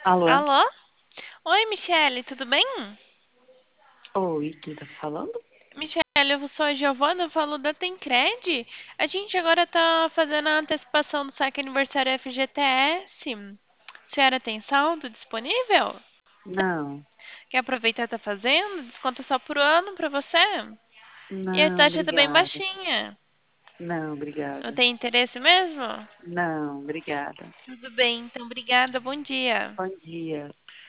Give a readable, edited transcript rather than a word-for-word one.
Alô? Alô? Oi, Michele, tudo bem? Oi, quem tá falando? Michele, eu sou a Giovana, eu falo da Tencred. A gente agora tá fazendo a antecipação do saque aniversário FGTS. A senhora tem saldo disponível? Não, Quer aproveitar e tá fazendo? Desconto só por ano pra você? E a não, taxa tá bem obrigada. baixinha. Não, Não obrigada. tem interesse mesmo? Não, obrigada. Tudo bem, então obrigada, bom dia. Bom dia.